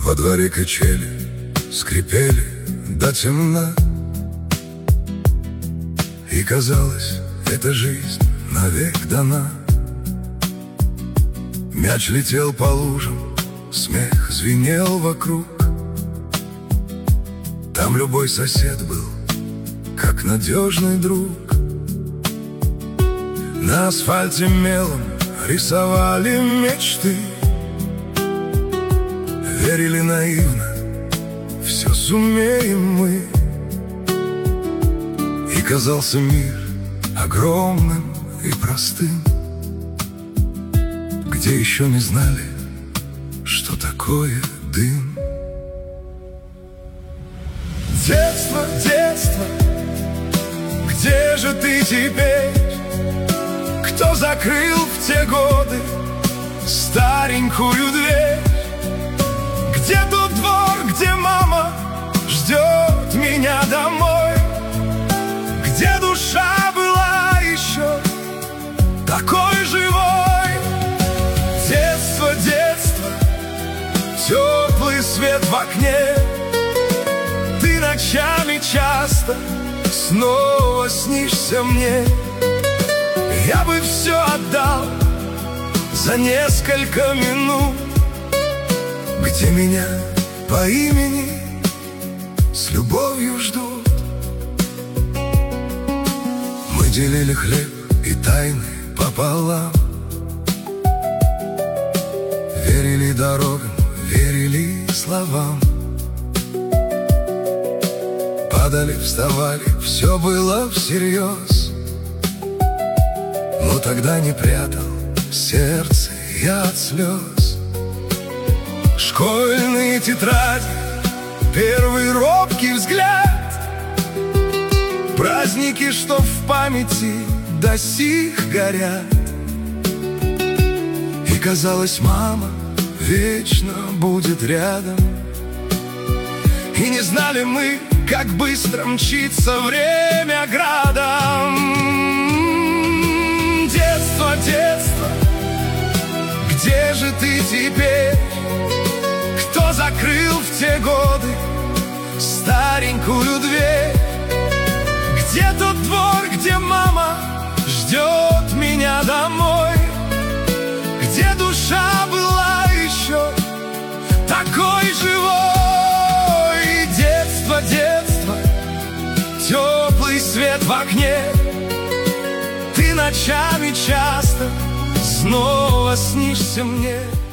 Во дворе качели скрипели до темна, и казалось, эта жизнь навек дана. Мяч летел по лужам, смех звенел вокруг. Там любой сосед был, как надежный друг. На асфальте мелом рисовали мечты, верили наивно, все сумеем мы. И казался мир огромным и простым, где еще не знали, что такое дым. Детство, детство, где же ты теперь? Кто закрыл в те годы старенькую дверь? Где тот двор, где мама ждет меня домой? Где душа была еще такой живой? Детство, детство, теплый свет в окне. Ты ночами часто снова снишься мне. Я бы все отдал за несколько минут, где меня по имени с любовью ждут. Мы делили хлеб и тайны пополам, верили дорогам, верили словам. Падали, вставали, все было всерьез. Но тогда не прятал сердце я от слез. Школьные тетради, первый робкий взгляд, праздники, что в памяти до сих горят. И казалось, мама вечно будет рядом. И не знали мы, как быстро мчится время градом. Детство, детство, где же ты теперь? Кто закрыл в те годы старенькую дверь? Где тот двор, где мама ждет меня домой? Где душа была еще такой живой? Детство, детство, теплый свет в окне. Ты ночами часто снова снишься мне.